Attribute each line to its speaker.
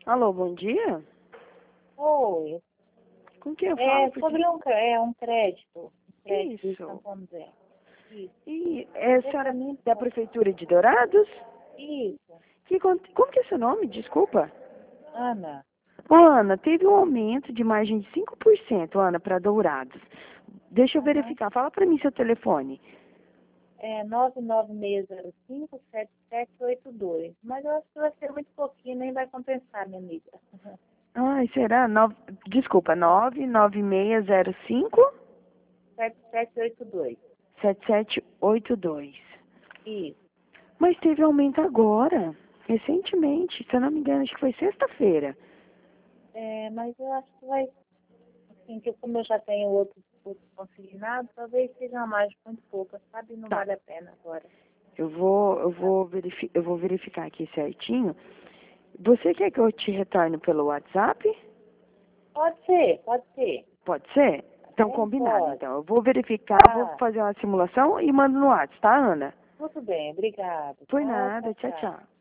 Speaker 1: Alô, bom dia?
Speaker 2: Oi,
Speaker 1: Com quem eu falo?
Speaker 2: sobre um crédito de
Speaker 1: Isso.
Speaker 2: Santo André. Isso,
Speaker 1: E é a
Speaker 2: é
Speaker 1: senhora
Speaker 2: para mim,
Speaker 1: da Prefeitura de Dourados?
Speaker 2: isso,
Speaker 1: Como que é seu nome? Desculpa.
Speaker 2: Ana,
Speaker 1: Ô, Ana, teve um aumento de margem de 5%, Ana, para Dourados. Deixa eu
Speaker 2: aham,
Speaker 1: verificar. Fala para mim seu telefone.
Speaker 2: é 996057782, mas eu acho que vai ser muito pouquinho, nem vai compensar, minha amiga.
Speaker 1: Ai, será? Desculpa, 99605
Speaker 2: 7782,
Speaker 1: 7782.
Speaker 2: isso.
Speaker 1: Mas teve aumento agora, recentemente. Se eu não me engano, acho que foi sexta-feira.
Speaker 2: Mas eu acho que vai, assim, que como eu já tenho outro consignado, talvez seja uma margem muito pouca, sabe? Não
Speaker 1: Tá.
Speaker 2: vale a pena agora.
Speaker 1: Eu vou verificar aqui certinho. Você quer que eu te retorne pelo WhatsApp?
Speaker 2: Pode ser, pode ser.
Speaker 1: Pode ser? Então,
Speaker 2: Bem,
Speaker 1: combinado,
Speaker 2: pode.
Speaker 1: então. Eu vou verificar, vou
Speaker 2: Tá.
Speaker 1: fazer uma simulação e mando no WhatsApp, tá, Ana?
Speaker 2: Tudo bem, obrigada,
Speaker 1: Por
Speaker 2: tá?
Speaker 1: nada.
Speaker 2: Tchau,
Speaker 1: Tchau,
Speaker 2: tchau.
Speaker 1: tchau.